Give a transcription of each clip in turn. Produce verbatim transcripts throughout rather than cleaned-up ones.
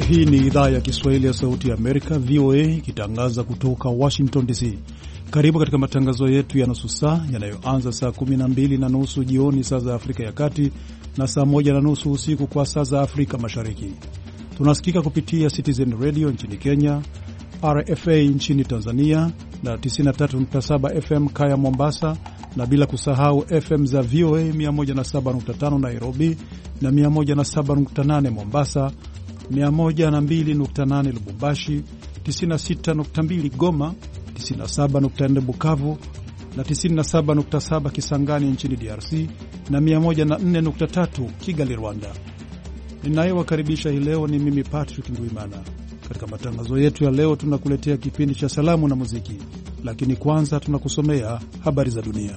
Hii ni idhaa ya Kiswahili ya Sauti ya Amerika, V O A, ikitangaza kutoka Washington D C. Karibu katika matangazo yetu ya nusu saa yanayoanza saa kumi na mbili na nusu jioni saa za Afrika ya Kati na saa moja na nusu usiku kwa saa za Afrika Mashariki. Tunasikika kupitia Citizen Radio nchini Kenya, R F A nchini Tanzania na tisini na tatu nukta saba F M Kaya Mombasa, na bila kusahau F M za V O A mia moja na saba nukta tano Nairobi na mia moja na saba nukta nane Mombasa, mia moja na mbili nukta nane Lubumbashi, tisini na sita nukta mbili Goma, tisini na saba nukta nne Bukavu na tisini na saba nukta saba Kisangani nchini D R C na mia moja na nne nukta tatu Kigali, Rwanda. Ninayewakaribisha hii leo ni mimi Patrick Ndwimana. Katika matangazo yetu ya leo tunakuletea kipindi cha salamu na muziki, lakini kwanza tunakusomea habari za dunia.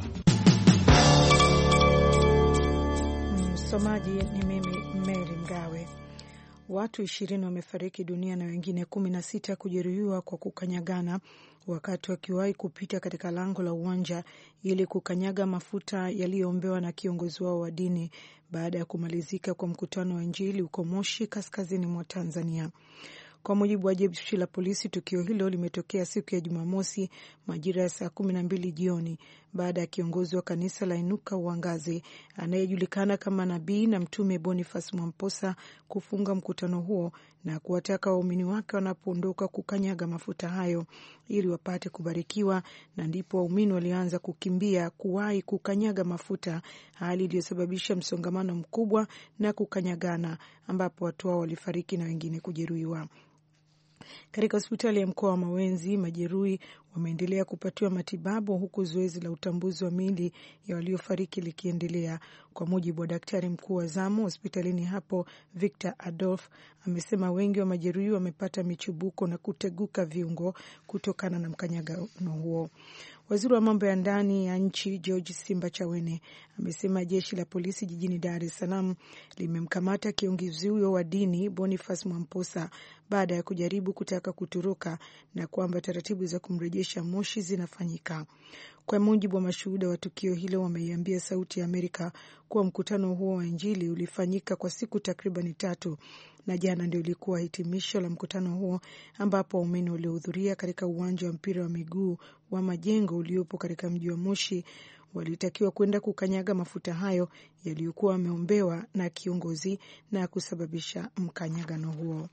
Msomaji ni mimi Mary Mgawe. Watu ishirini wamefariki dunia na wengine kumi na sita kujeruhiwa kwa kukanyagana wakati wakiwahi kupita katika lango la uwanja ili kukanyaga mafuta yaliyoombewa na kiongozi wao wa dini baada ya kumalizika kwa mkutano wa Injili huko Moshi, kaskazini mwa Tanzania. Kwa mujibu wa jeshi la polisi, tukio hilo limetokea siku ya Jumamosi majira ya saa kumi na mbili jioni baada ya kiongozi wa kanisa la Inuka Uangaze anayejulikana kama Nabii na Mtume Boniface Mwamposa kufunga mkutano huo na kuwataka waumini wake wanapoondoka kukanyaga mafuta hayo ili wapate kubarikiwa, na ndipo waumini walianza kukimbia kuwahi kukanyaga mafuta, hali iliyosababisha msongamano mkubwa na kukanyagana ambapo watu hao walifariki na wengine kujeruhiwa. Katika hospitali ya mkoa wa Mawenzi, majeruhi wameendelea kupatiwa matibabu huku zoezi la utambuzi wa miili ya waliofariki likiendelea. Kwa mujibu wa daktari mkuu wa zamu hospitalini hapo, Victor Adolf, amesema wengi wa majeruhi wamepata michubuko na kuteguka viungo kutokana na mkanyagano huo. Waziri wa mambo ya ndani ya nchi George Simbachawene amesema jeshi la polisi jijini Dar es Salaam limemkamata kiongozi huyo wa dini Boniface Mwamposa baada ya kujaribu kutaka kutoroka na kwamba taratibu za kumrejesha Moshi zinafanyika. Kwa mujibu wa mashuhuda wa tukio hilo, wameiambia Sauti ya Amerika kuwa mkutano huo wa Injili ulifanyika kwa siku takriban tatu na jana ndio ilikuwa hitimisho la mkutano huo ambapo waumini waliohudhuria katika uwanja wa mpira wa miguu wa Majengo uliopo katika mji wa Moshi walitakiwa kwenda kukanyaga mafuta hayo yaliyokuwa wameombewa na kiongozi na kusababisha mkanyagano huo.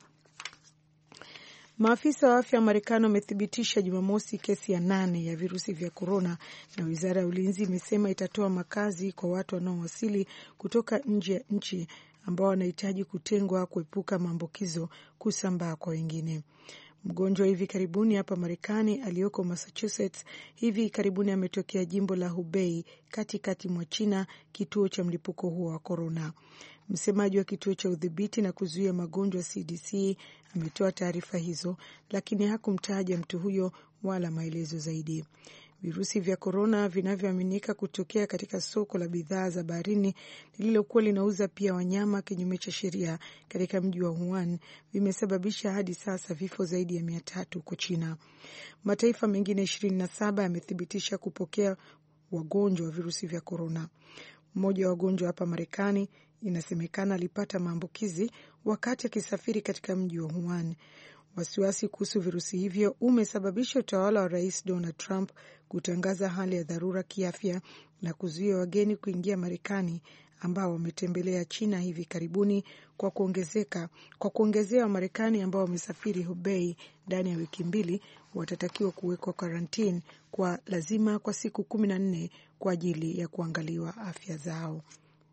Maafisa wa afya wa Marekani wamethibitisha Jumamosi kesi ya nane ya virusi vya korona, na wizara ya ulinzi imesema itatoa makazi kwa watu wanaowasili kutoka nje ya nchi ambao wanahitaji kutengwa kuepuka maambukizo kusambaa kwa wengine. Mgonjwa hivi karibuni hapa Marekani aliyoko Massachusetts hivi karibuni ametokea jimbo la Hubei katikati mwa China, kituo cha mlipuko huo wa korona. Msemaji wa kituo cha udhibiti na kuzuia magonjwa C D C ametoa taarifa hizo, lakini hakumtaja mtu huyo wala maelezo zaidi. Virusi vya korona vinavyoaminika kutokea katika soko la bidhaa za baharini lililokuwa linauza pia wanyama kinyume cha sheria katika mji wa Wuhan vimesababisha hadi sasa vifo zaidi ya mia tatu huko China. Mataifa mengine ishirini na saba yamethibitisha kupokea wagonjwa wa virusi vya korona. Mmoja wa wagonjwa hapa Marekani inasemekana alipata maambukizi wakati akisafiri katika mji wa Wuhan. Wasiwasi kuhusu virusi hivyo umesababisha utawala wa Rais Donald Trump kutangaza hali ya dharura kiafya na kuzuia wageni kuingia Marekani ambao wametembelea China hivi karibuni, kwa kuongezeka kwa kuongezea Wamarekani ambao wamesafiri Hubei ndani ya wiki mbili watatakiwa kuwekwa karantini kwa lazima kwa siku kumi na nne kwa ajili ya kuangaliwa afya zao.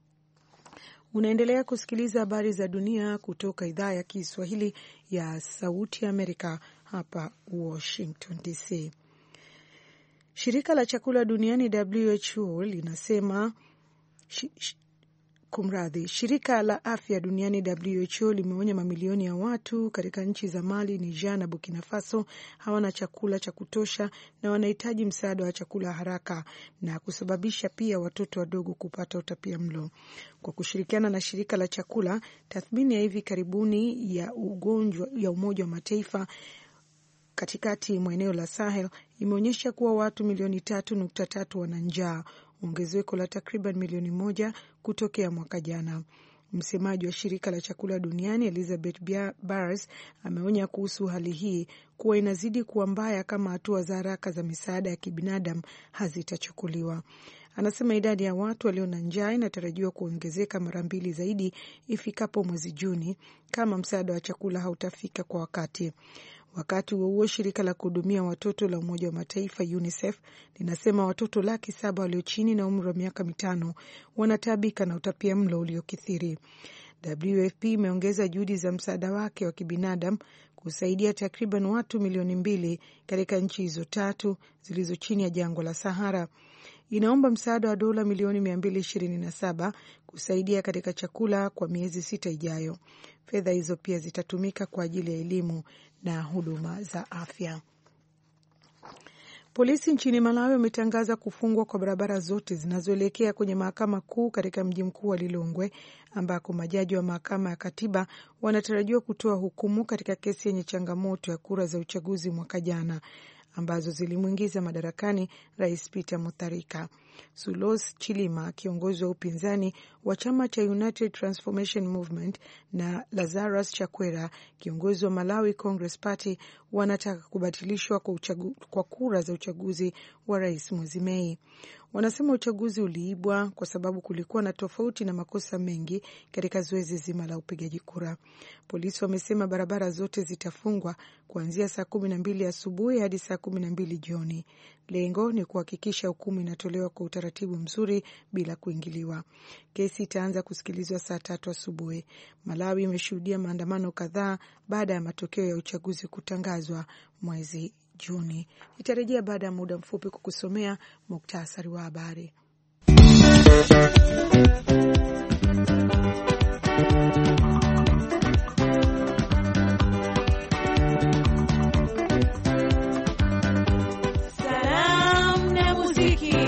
Unaendelea kusikiliza habari za dunia kutoka idhaa ya Kiswahili ya Sauti ya Amerika hapa Washington D C. Shirika la chakula duniani W H O linasema sh, sh, kumradhi, shirika la afya duniani W H O limeonya mamilioni ya watu katika nchi za Mali, Niger na Burkina Faso hawana chakula cha kutosha na wanahitaji msaada wa chakula haraka, na kusababisha pia watoto wadogo kupata utapiamlo. Kwa kushirikiana na shirika la chakula, tathmini ya hivi karibuni ya ugonjwa ya Umoja wa Mataifa katikati mwa eneo la Sahel imeonyesha kuwa watu milioni tatu nukta tatu wana njaa, ongezeko la takriban milioni moja kutokea mwaka jana. Msemaji wa shirika la chakula duniani Elizabeth Barrs ameonya kuhusu hali hii kuwa inazidi kuwa mbaya kama hatua za haraka za misaada ya kibinadamu hazitachukuliwa. Anasema idadi ya watu walio na njaa inatarajiwa kuongezeka mara mbili zaidi ifikapo mwezi Juni kama msaada wa chakula hautafika kwa wakati. Wakati huo huo, shirika la kuhudumia watoto la Umoja wa Mataifa UNICEF linasema watoto laki saba walio chini na umri wa miaka mitano wanataabika na utapia mlo uliokithiri. W F P imeongeza juhudi za msaada wake wa kibinadamu kusaidia takriban watu milioni mbili katika nchi hizo tatu zilizo chini ya jangwa la Sahara. Inaomba msaada wa dola milioni mia mbili ishirini na saba kusaidia katika chakula kwa miezi sita ijayo. Fedha hizo pia zitatumika kwa ajili ya elimu na huduma za afya. Polisi nchini Malawi wametangaza kufungwa kwa barabara zote zinazoelekea kwenye mahakama kuu katika mji mkuu wa Lilongwe, ambako majaji wa mahakama ya katiba wanatarajiwa kutoa hukumu katika kesi yenye changamoto ya kura za uchaguzi mwaka jana ambazo zilimwingiza madarakani Rais Peter Mutharika. Sulos Chilima, kiongozi wa upinzani wa chama cha United Transformation Movement, na Lazarus Chakwera, kiongozi wa Malawi Congress Party, wanataka kubatilishwa kwa, uchagu, kwa kura za uchaguzi wa rais mwezi Mei. Wanasema uchaguzi uliibwa kwa sababu kulikuwa na tofauti na makosa mengi katika zoezi zima la upigaji kura. Polisi wamesema barabara zote zitafungwa kuanzia saa kumi na mbili asubuhi hadi saa kumi na mbili jioni. Lengo ni kuhakikisha hukumu inatolewa kwa utaratibu mzuri bila kuingiliwa. Kesi itaanza kusikilizwa saa tatu asubuhi. Malawi imeshuhudia maandamano kadhaa baada ya matokeo ya uchaguzi kutangazwa mwezi Juni. Nitarejea baada ya muda mfupi kukusomea muktasari wa habari. Salamu na muziki.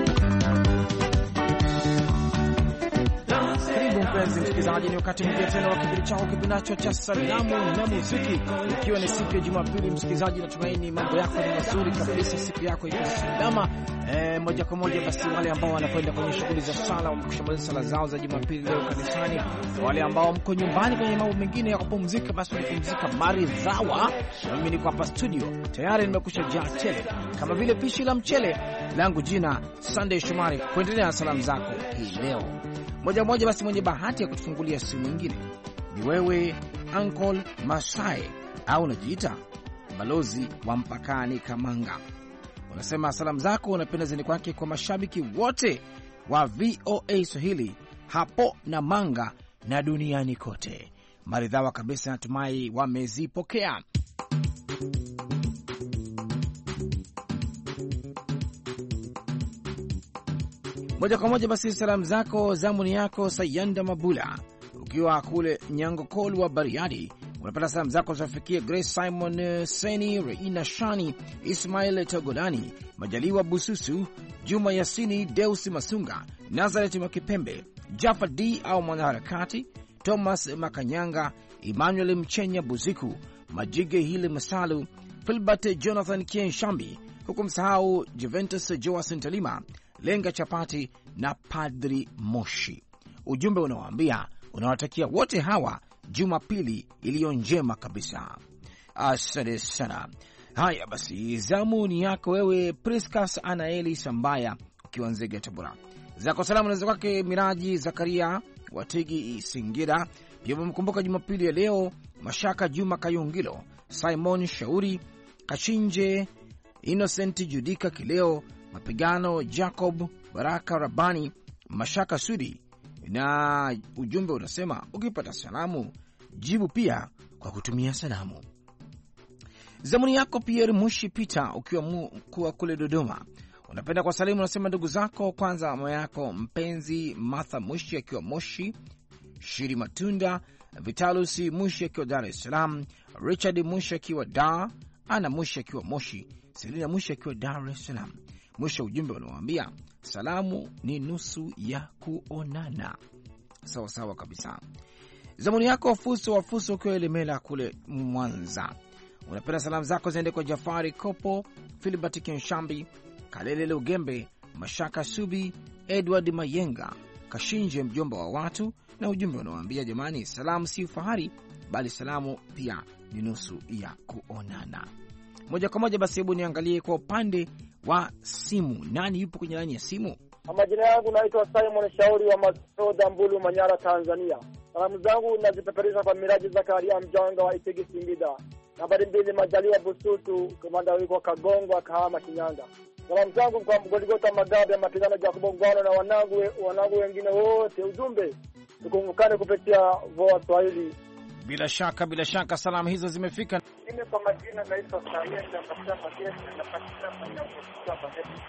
Msikilizaji, ni wakati mwingine tena wa kipindi chako kipinacho cha salamu na muziki, ikiwa ni siku ya Jumapili. Msikilizaji, natumaini mambo yako ni mazuri kabisa, siku yako iko salama. E, moja kwa moja basi, wale ambao wanakwenda kwenye shughuli za sala wamekwishamaliza sala zao za Jumapili leo kanisani. Wale ambao mko nyumbani kwenye mambo mengine ya kupumzika, basi kupumzika maridhawa. Mimi niko hapa studio tayari nimekusha jaa tele kama vile pishi la mchele. Langu jina Sunday Shomari, kuendelea na salamu zako hii leo. Moja moja basi, mwenye bahati ya kutufungulia simu nyingine ni wewe Uncle Masai, au unajiita balozi wa mpakani Kamanga. Unasema salamu zako unapenda zini kwake kwa mashabiki wote wa V O A Swahili hapo na Manga na duniani kote. Maridhawa kabisa, natumai wamezipokea. Moja kwa moja basi, salamu zako zamuni yako Sayanda Mabula, ukiwa kule Nyango Kolu wa Bariadi. Unapata salamu zako zafikia Grace Simon Seni, Reina Shani, Ismail Togolani, Majaliwa Bususu, Juma Yasini, Deus Masunga, Nazareth Makipembe, Jaffa D au mwanaharakati, Thomas Makanyanga, Emmanuel Mchenya Buziku, Majige Hile Masalu, Filbert Jonathan Kienshambi, huku msahau Juventus Joasin Talima, Lenga Chapati na Padri Moshi. Ujumbe unawaambia unawatakia wote hawa Jumapili iliyo njema kabisa. Asante sana. Haya basi, zamu ni yako wewe Priscas Anaeli Sambaya, ukiwa Nzega Tabora. Zako salamu nazo kwake Miraji Zakaria Watigi Singira. Pia mkumbuka Jumapili ya leo Mashaka Juma Kayungilo, Simon Shauri, Kashinje, Innocent Judika Kileo, Mapigano Jacob, Baraka Rabani, Mashaka Sudi. Na ujumbe unasema ukipata salamu jibu pia kwa kutumia salamu. Zamuni yako Pierre Mushi Peter, ukiwa mkuu kule Dodoma. Unapenda kwa salimu, unasema ndugu zako kwanza, mama yako mpenzi Martha Mushi akiwa Moshi, Shiri Matunda, Vitalus Mushi akiwa Dar es Salaam, Richard Mushi akiwa Dar, Ana Mushi akiwa Moshi, Selina Mushi akiwa Dar es Salaam. Mwisho ujumbe unawaambia salamu ni nusu ya kuonana. Sawa sawa kabisa. Zamuni yako Fuso wa Fuso ukiwa Elemela kule Mwanza. Unapenda salamu zako ziende kwa Jafari Kopo, Philibert Kenshambi, Kalele Lugembe, Mashaka Subi, Edward Mayenga, Kashinje mjomba wa watu, na ujumbe unawaambia jamani, salamu si ufahari, bali salamu pia ni nusu ya kuonana. Moja kwa moja basi, hebu niangalie kwa upande wa simu. Nani yupo kwenye laini ya simu? Majina yangu naitwa Simon Shauri wa Masoda, Mbulu, Manyara, Tanzania. Salamu zangu nazipeperusha kwa Miraji Zakaria Mjanga wa Itigi, Singida. Nambari mbili, Majaliwa Busutu, kamanda wiko Kagongo, Kahama, Kinyanga. Salamu zangu kwa Goligota Magabe, Mapigano Jacobo Ngwano na wanangu wanangu wengine wote. Ujumbe, tukumbukane kupitia Voa Swahili. Bila shaka, bila shaka salamu hizo zimefika. Mimi kwa majina naitwa Sayenda Mashamba Yesu na patikana kwa kutoka Bahati.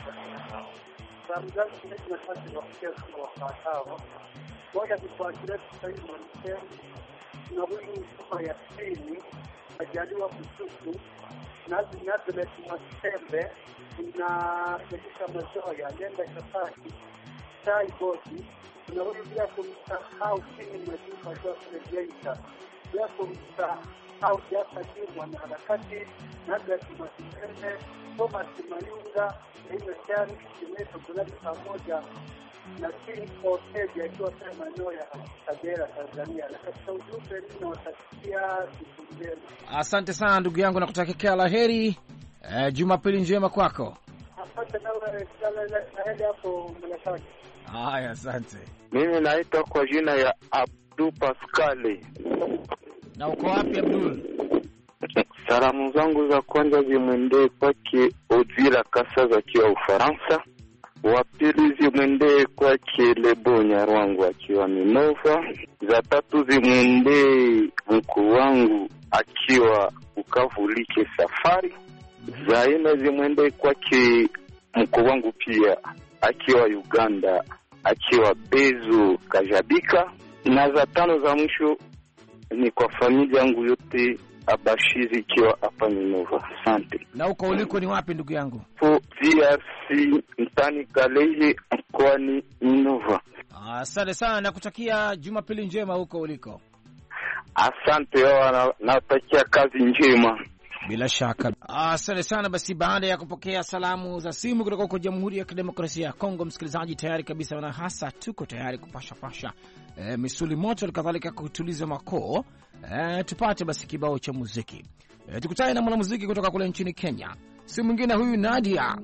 Salamu zangu ni nafasi ya kufikia kwa wafatao. Moja ni kwa kile Said Mwanse na huyu kwa ya pili Majaliwa Busutu na Zinadle Masembe na katika mazoea nenda Kafaki Sai Boti na huyu pia kumsahau chini mjumba kwa Sejeita pia kumsahau hapa chini na harakati na Gati Masembe Thomas Mayunga ile chani kimeto kulani pamoja na chini kwa Teja akiwa sema noya Kagera, Tanzania. Na katika ujumbe nina watakia siku njema. Asante sana ndugu yangu na kutakia laheri. Eh, Jumapili njema kwako. Asante na wewe sana hapo mnashaki. Haya, asante. Mimi naitwa kwa jina ya Abdul Pascali. Na uko wapi Abdul? Salamu zangu za kwanza zimwendee kwake Odila Kasaza akiwa Ufaransa. Wa pili zimwendee kwake Lebo Nyarwangu akiwa Minova. Za tatu zimwendee mkuu wangu akiwa Ukavulike Safari. Za nne zimwendee kwake mkuu wangu pia akiwa Uganda akiwa Bezo Kajabika. Na za tano za mwisho ni kwa familia yangu yote Abashizi ikiwa hapa Minova. Asante. Na uko uliko ni wapi ndugu yangu? Po D R C mtani Kalehe mkoani Minova. Asante sana na kutakia Jumapili njema huko uliko. Asante na natakia kazi njema. Bila shaka. Asante sana. Basi baada ya kupokea salamu za simu kutoka kwa Jamhuri ya Kidemokrasia ya Kongo, msikilizaji, tayari kabisa na hasa tuko tayari kupasha pasha e, misuli moto kadhalika kutuliza makoo. E, tupate basi kibao cha muziki. E, tukutane na mwanamuziki kutoka kule nchini Kenya. Si mwingine huyu Nadia.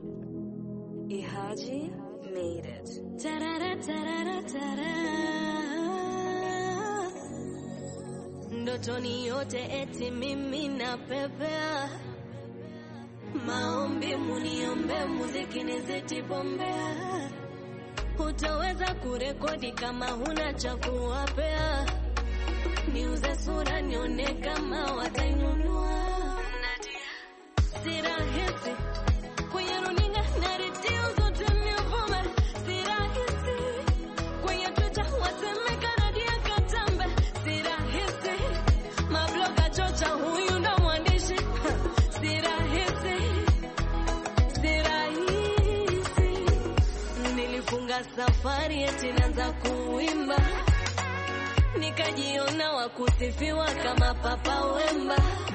Ihaji made it. Tarara tarara tarara. Ndotoni yote eti mimi na pepea. Maombi muniombe muziki niziti bombea. Hutaweza kurekodi kama huna cha kuwapea. Niuze sura nione kama watanunua. Nadia. Si rahisi kwenye runinga na redio zote nivume. Si rahisi kwenye Twitter wasemeka Nadia Katambe. Si rahisi mabloga chocha huyu ndo mwandishi. Si rahisi, si rahisi. Nilifunga safari eti naanza kuimba. Nikajiona wa kusifiwa kama Papa Wemba.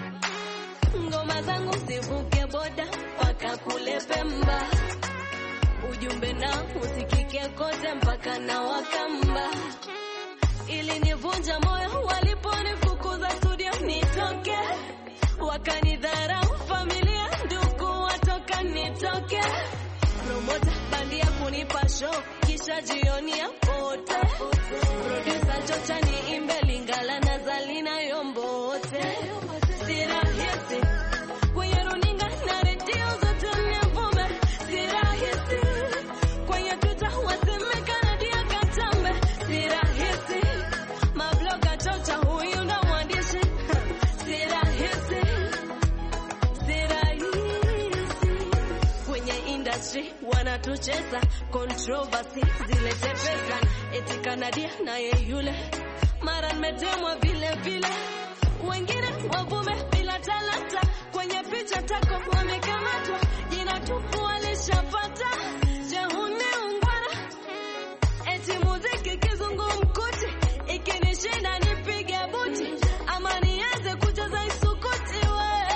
Ngoma zangu sivuke boda paka kule Pemba. Ujumbe na usikike kote mpaka na Wakamba. Ili nivunja moyo waliponifukuza studio nitoke. Wakanidharau familia ndugu watoka nitoke. Promoter bandia kunipa show kisha jioni ya pote. Producer chocha ni imbe Lingala na Zalina Yombote. Si rahisi kwenye runinga na redio zote nivume. Si rahisi kwenye Twitter wasemeka Nadia Katambe. Si rahisi mabloga chocha huyu ndo mwandishi. Si rahisi, si rahisi kwenye industry wanatucheza controversy zilete pesa. Eti Kanadia na ye yule mara nimetemwa vile vile. Wengine wavume bila talanta kwenye picha tako wamekamatwa. Jina tupu walishapata. Je hune ungwana. Eti muziki kizungumkuti. Ikinishinda nipige buti. Ama nianze kujaza isukuti we.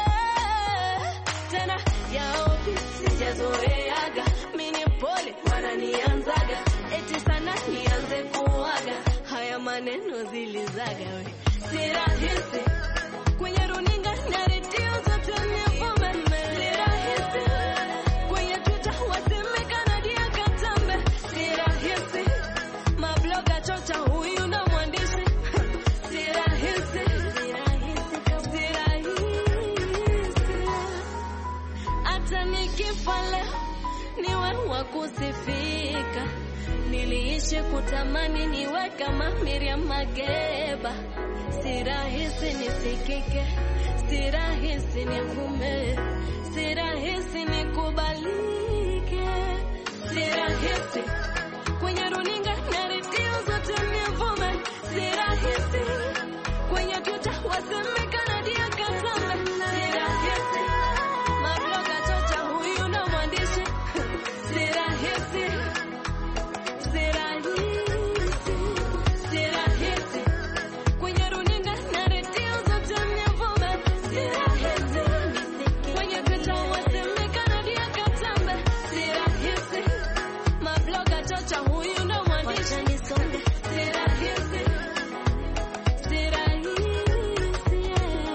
Tena ya ofisi sijazoeaga. Mini pole wananianzaga. Eti sana nianze kuaga. Haya maneno zilizaga we. Si rahisi kwenye runinga na redio zote nivume. Si rahisi kwenye Twitter wasemekana dia katambe. Si rahisi mabloga chocha huyu na mwandishi. Si rahisi, si rahisi, si rahisi. Hata nikifa leo niwe wa kusifika. Niliishi kutamani niwe kama Miriam Makeba. Si rahisi nisikike, si rahisi nivume, si rahisi nikubalike. Si rahisi kwenye runinga na redio zote nivume. Si rahisi kwenye Twitter wasemekana dia katambe. Si rahisi mabloga chocha huyu na mwandishi. Si rahisi, si rahisi, si rahisi kwenye runinga na redio zote nivume. Si rahisi kwenye Twitter wasemekana dia katambe. Si rahisi mabloga chocha huyu na mwandishi. Si rahisi, si rahisi.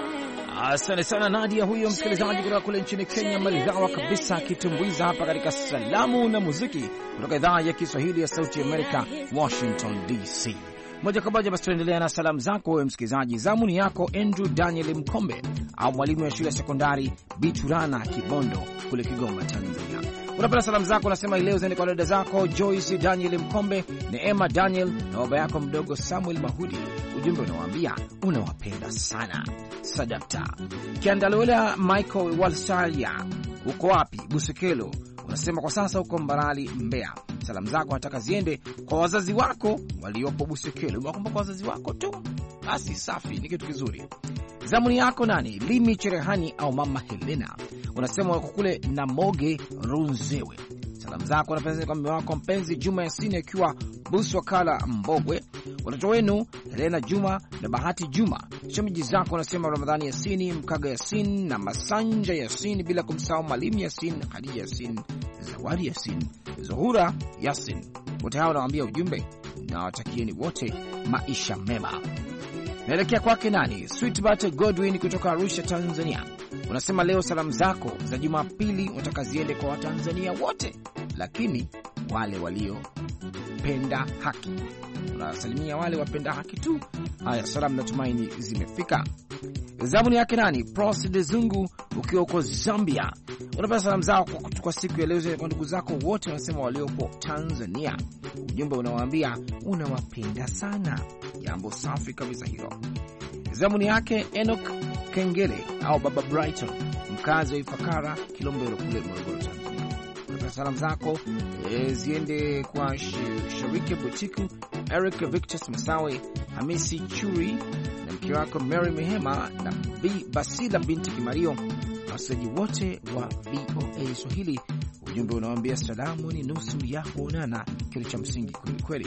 Asante sana Nadia, huyo msikilizaji kutoka kule nchini Kenya, maridhawa kabisa akitumbuiza hapa katika salamu na muziki kutoka idhaa ya Kiswahili ya Sauti ya Amerika, Washington D C. Moja kwa moja basi tuendelea na salamu zako wewe msikilizaji. Zamu ni yako Andrew Daniel Mkombe au mwalimu wa shule ya sekondari Biturana Kibondo kule Kigoma, Tanzania. Unapenda salamu zako unasema leo zende kwa dada zako Joyce Daniel Mkombe, Neema Daniel na baba yako mdogo Samuel Mahudi. Ujumbe unawaambia unawapenda sana. Sadakta. Kiandalwela Michael Walsaria, uko wapi? Busekelo. Unasema kwa sasa uko Mbarali, Mbeya. Salamu zako nataka ziende kwa wazazi wako waliopo Busekelo. Unakumbuka wazazi wako tu? Basi safi, ni kitu kizuri. Zamuni yako nani? Limi Cherehani au mama Helena. Unasema wako kule na Moge Runzewe. Salamu zako unapenda kwa mume wako mpenzi Juma Yasini akiwa Buswakala Mbogwe. Watoto wenu Helena Juma na Bahati Juma. Shemeji zako unasema Ramadhani Yasini, Mkaga Yasini na Masanja Yasini, bila kumsahau Malimu Yasini, Khadija Yasini, Zawadi Yasini, Zuhura Yasini. Wote hao nawaambia ujumbe na watakieni wote maisha mema. Naelekea kwake nani? Sweetbat Godwin kutoka Arusha, Tanzania. Unasema leo salamu zako za Jumapili unataka ziende kwa Watanzania wote, lakini wale waliopenda haki. Unasalimia wale wapenda haki tu. Haya, salamu natumaini zimefika. Zamuni yake nani? Prosde Zungu ukiwa uko Zambia. Unapenda salamu zao kwa, kwa siku ya leo kwa ndugu zako wote wanasema waliopo Tanzania. Ujumbe unawaambia unawapenda sana. Jambo safi kabisa hilo. Zamuni yake Enoch Kengele au Baba Brighton, mkazi wa Ifakara, Kilombero kule Morogoro, Tanzania. Unapenda salamu zako e, ziende kwa Sharike Butiku, Eric Victor Masawe, Hamisi Churi na mke wako Mary Mehema na B Basila binti Kimario, wasaji wote wa V O A Swahili. Ujumbe unawaambia salamu ni nusu ya kuonana, kile cha msingi kweli kweli.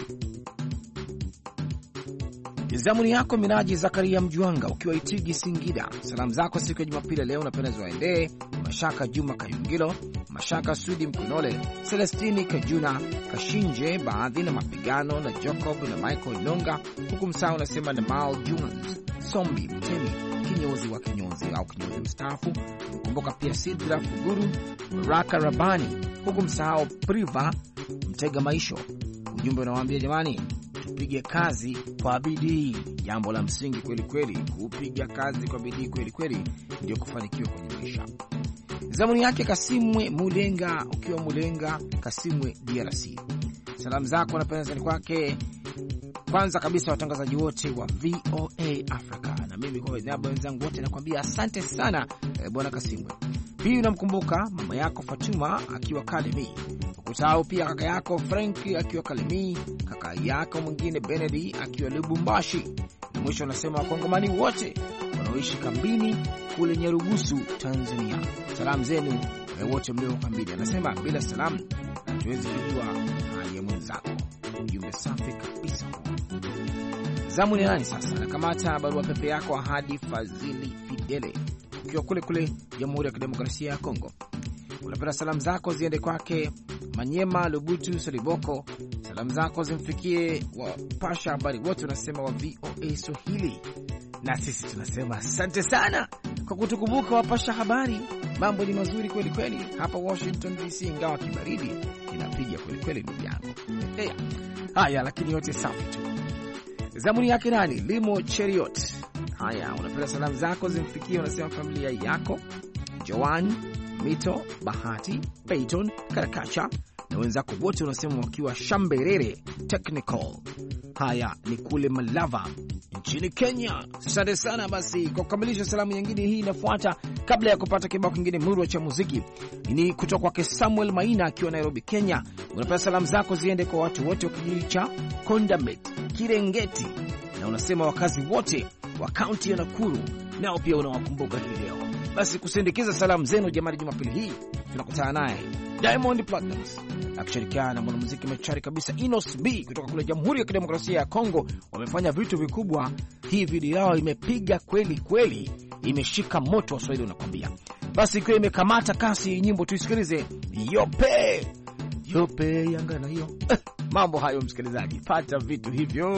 Zamuni yako Miraji Zakaria Mjuanga ukiwa Itigi Singida. Salamu zako siku ya Jumapili leo unapenda ziwaendee Mashaka Juma Kayungilo, Mashaka Sudi Mkunole, Celestini Kajuna Kashinje, baadhi na mapigano na Jacob na Michael Nonga, huku msao unasema na Mal Jones, Sombi Mtemi, kinyozi wa kinyozi au kinyozi mstaafu. Mkumbuka pia Sidra Fuguru, Raka Rabani, huku msao Priva Mtega Maisho. Ujumbe unawaambia jamani, tupige kazi kwa bidii. Jambo la msingi kweli kweli, kupiga kazi kwa bidii kweli kweli ndio kufanikiwa kwenye maisha. Zamuni yake Kasimwe Mulenga ukiwa Mulenga Kasimwe D R C. Salamu zako napenda ni kwake kwanza kabisa watangazaji wote wa V O A Africa, na mimi kwa niaba wenzangu wote nakwambia asante sana eh, bwana Kasimwe. Pia unamkumbuka mama yako Fatuma akiwa Kalemi. Ukutao pia kaka yako Frank akiwa Kalemi, kaka yako mwingine Benedi akiwa Lubumbashi. Na mwisho unasema Wakongomani wote wanaoishi kambini kule Nyarugusu, Tanzania. Salamu zenu wote mlio kambini. Anasema bila salamu hatuwezi kujua hali ya mwenzako. Ujumbe safi kabisa. Zamu ni nani sasa? Nakamata barua pepe yako Ahadi Fazili Fidele ukiwa kule kule Jamhuri ya Kidemokrasia ya Kongo. Unapenda salamu zako ziende kwake Manyema Lubutu Saliboko, Salamu zako zimfikie wapasha habari wote unasema wa V O A Swahili, na sisi tunasema asante sana kwa kutukumbuka wapasha habari. Mambo ni mazuri kweli kweli hapa Washington D C, ingawa kibaridi inapiga kweli kweli ndugu yangu. Hey, haya lakini yote safi tu. Zamuni yake nani? Limo Cheriot. Haya, unapenda salamu zako zimfikie unasema familia yako Joan, Mito, Bahati, Peyton, Karakacha na wenzako wote unasema wakiwa Shamberere Technical. Haya ni kule Malava nchini Kenya. Asante sana. Basi kwa kukamilisha salamu nyingine hii inafuata, kabla ya kupata kibao kingine murwa cha muziki, ni kutoka kwa Samuel Maina akiwa Nairobi, Kenya. Unapenda salamu zako ziende kwa watu wote wa kijiji cha Kondamet, Kirengeti, na unasema wakazi wote wa kaunti ya Nakuru nao pia unawakumbuka hii leo. Basi kusindikiza salamu zenu jamani, Jumapili hii tunakutana naye Diamond Platnumz akishirikiana na mwanamuziki machari kabisa Inos B kutoka kule Jamhuri ya Kidemokrasia ya Kongo. Wamefanya vitu vikubwa. Hii video yao imepiga kweli kweli, imeshika moto wa Swahili unakwambia. Basi ikiwa imekamata kasi nyimbo, tuisikilize yope yope yangana hiyo. Mambo hayo msikilizaji, pata vitu hivyo.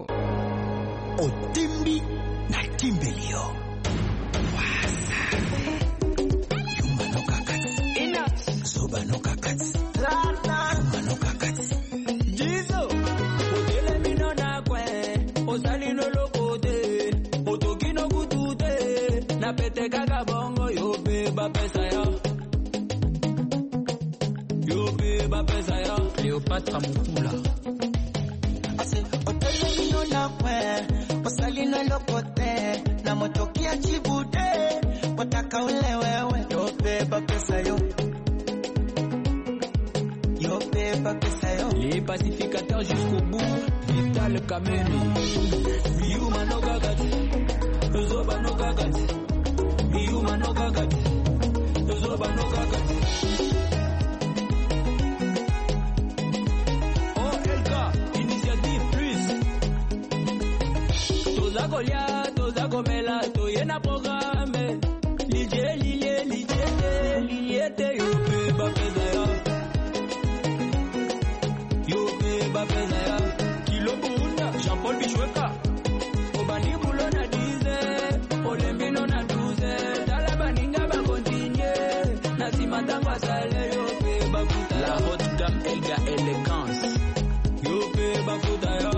Otimbi na Timbelio wasa yuma no kakati ina soba no kakati rana yuma no kakati jizo odele mino na kwe osali no lokote otoki no kutute na pete kaka bongo yope pesa ya yope pesa ya Cleopatra Mukula ase odele mino na kwe osali no lokote na motokia chibude wataka ule wewe yope pesa yo yope pesa yo les pacificateurs jusqu'au bout Vital Kameni Yuma no gagati Zoba no gagati Yuma no gagati Zoba no gagati O L K Initiative Plus Toza Golia Toza Gomela Toyena programme Lije Lije Lije Lije Yope Bapeza ya Yope Bapeza ya Kilo Bunda Jean-Paul Bichweka Obani Bulo na dize Olembino na douze Talabaninga ba continue Nasima tangwa sale Yope Bakuta La haute gamme Elga Elegance Yope Bakuta ya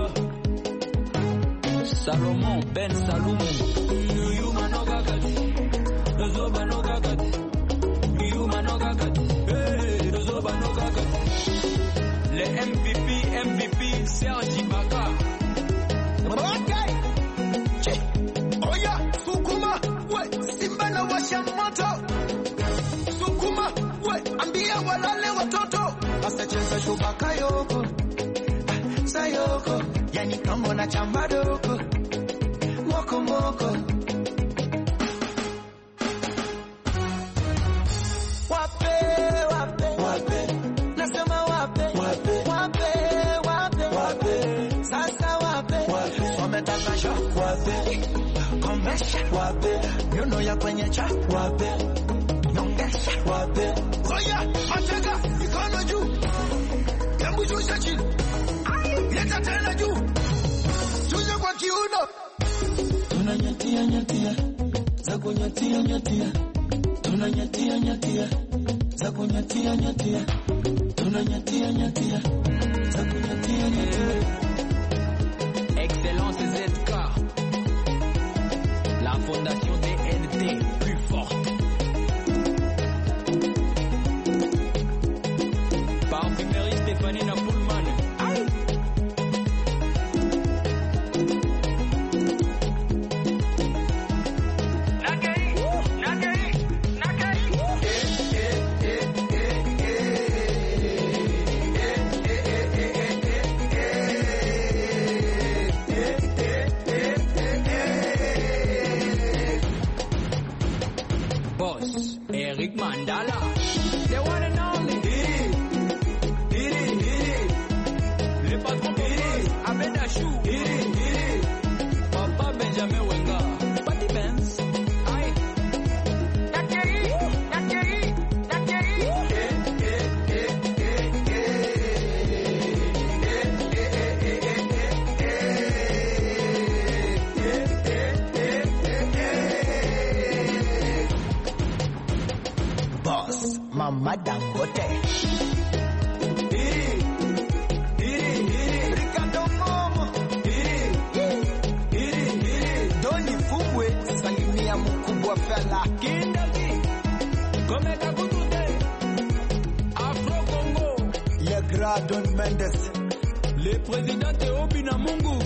Salomon Ben Salomon Yuma no gagati Zoba no gagati Yuma no gagati Hey Zoba no gagati Le M V P M V P Serge Ibaka Okay Che Oya Sukuma We Simba na washa moto Sukuma We Ambia walale watoto Asa cheza shubaka yoko Sayoko Yani kambo na chambadoko Moko moko Wape wape wape Nasema wape wape wape wape wape Sasa wape wape Wametaka shock wape Komesha wape Nyuno ya kwenye cha wape Nyongesha wape Oya matega Ikono juu Kembu shusha chini Leta tena juu Chuja kwa kiuno Tunanyatia nyatia Za kunyatia nyatia Tunanyatia nyatia Za kunyatia nyatia Tunanyatia nyatia Za kunyatia nyatia Excellence Z K La fondation D N T plus forte Parfumerie Stéphanie Napoulman Aïe boss, Mama Dangote. Iri, iri, iri, Ricardo Momo. Iri, iri, iri, Doni Fubwe, salimia mkubwa fella. Kindaki, Komeka Kutute, Afro Congo. Le Grand Don Mendes. Le président Théobi Namungu.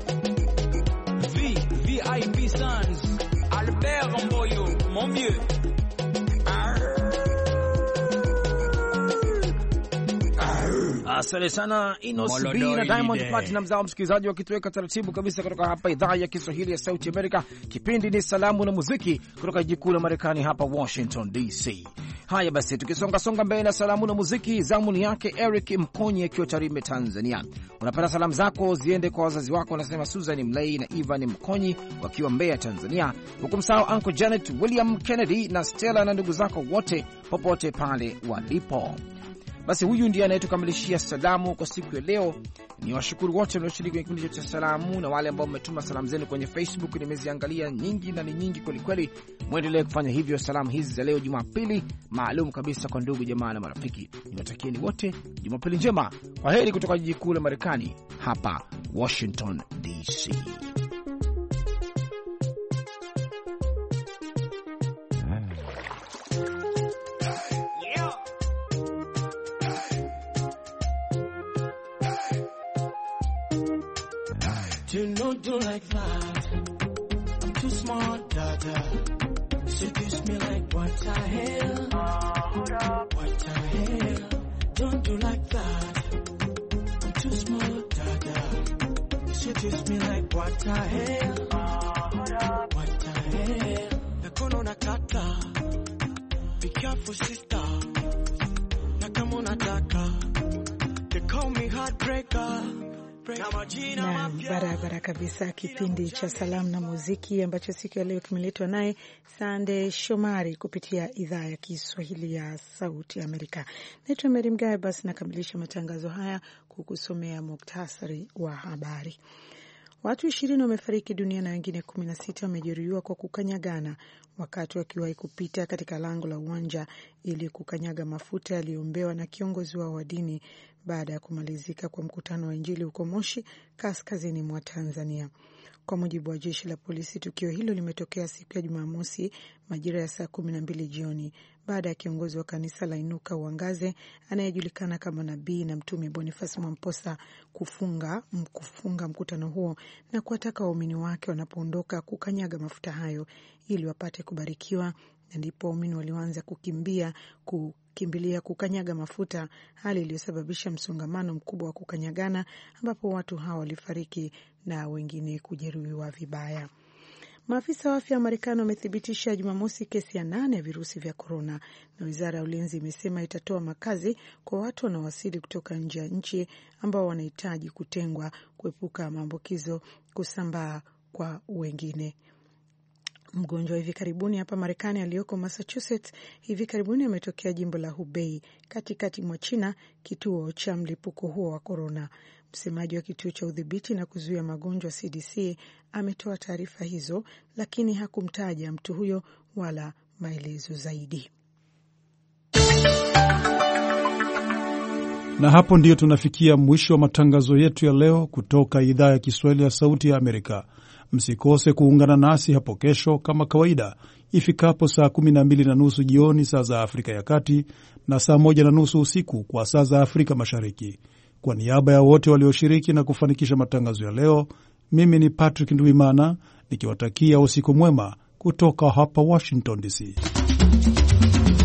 V, V I P Sans. Albert Mboyo, mon vieux. Asante sana Inos B na Diamond Platinum zao msikilizaji wakituweka taratibu kabisa kutoka hapa idhaa ya Kiswahili ya Sauti Amerika. Kipindi ni Salamu na Muziki kutoka jiji kuu la Marekani hapa Washington D C. Haya basi, tukisonga songa mbele na Salamu na Muziki, zamuni yake Eric Mkonye akiwa Tarime, Tanzania. Unapenda salamu zako ziende kwa wazazi wako, unasema Susan Mlei na Ivan Mkonyi wakiwa Mbeya, Tanzania. Hukumsahau Uncle Janet William Kennedy na Stella na ndugu zako wote popote pale walipo. Basi huyu ndiye anayetukamilishia salamu kwa siku ya leo. Ni washukuru wote walioshiriki kwenye kipindi cha salamu na wale ambao mmetuma salamu zenu kwenye Facebook. Nimeziangalia nyingi na ni nyingi kweli kweli. Muendelee kufanya hivyo. Salamu hizi za leo Jumapili maalum kabisa kwa ndugu jamaa na marafiki. Niwatakieni wote Jumapili njema. Kwaheri kutoka jiji kuu la Marekani hapa Washington D C. You know, do like that. I'm too smart, dada. Seduce me like what the hell? What the hell? Don't do like that. I'm too smart, dada. Seduce me like what the hell? What the hell? The kono nakata. Be careful, sister. Nakamona daka. They call me heartbreaker. Na barabara kabisa, kipindi cha Salamu na Muziki ambacho siku ya leo kimeletwa naye Sande Shomari kupitia idhaa ya Kiswahili ya Sauti Amerika. Naitwa Mary Mgawe. Basi nakamilisha matangazo haya kukusomea muktasari wa habari. Watu ishirini wamefariki dunia na wengine kumi na sita wamejeruhiwa kwa kukanyagana wakati wakiwahi kupita katika lango la uwanja ili kukanyaga mafuta yaliyoombewa na kiongozi wao wa dini baada ya kumalizika kwa mkutano wa Injili huko Moshi, kaskazini mwa Tanzania. Kwa mujibu wa jeshi la polisi, tukio hilo limetokea siku ya Jumamosi majira ya saa kumi na mbili jioni baada ya kiongozi wa kanisa la Inuka Uangaze anayejulikana kama Nabii na Mtume Boniface Mwamposa kufunga kufunga mkutano huo na kuwataka waumini wake wanapoondoka kukanyaga mafuta hayo ili wapate kubarikiwa. Ndipo waumini walianza kukimbia kukimbilia kukanyaga mafuta, hali iliyosababisha msongamano mkubwa wa kukanyagana ambapo watu hao walifariki na wengine kujeruhiwa vibaya. Maafisa wa afya wa Marekani wamethibitisha Jumamosi kesi ya nane ya virusi vya korona, na wizara ya ulinzi imesema itatoa makazi kwa watu wanaowasili kutoka nje ya nchi ambao wanahitaji kutengwa kuepuka maambukizo kusambaa kwa wengine. Mgonjwa hivi karibuni hapa Marekani aliyoko Massachusetts hivi karibuni ametokea jimbo la Hubei katikati mwa China, kituo cha mlipuko huo wa korona. Msemaji wa kituo cha udhibiti na kuzuia magonjwa C D C ametoa taarifa hizo, lakini hakumtaja mtu huyo wala maelezo zaidi. Na hapo ndiyo tunafikia mwisho wa matangazo yetu ya leo kutoka idhaa ya Kiswahili ya Sauti ya Amerika. Msikose kuungana nasi hapo kesho kama kawaida ifikapo saa kumi na mbili na nusu jioni saa za Afrika ya Kati na saa moja na nusu usiku kwa saa za Afrika Mashariki. Kwa niaba ya wote walioshiriki na kufanikisha matangazo ya leo, mimi ni Patrick Ndwimana nikiwatakia usiku mwema kutoka hapa Washington D C.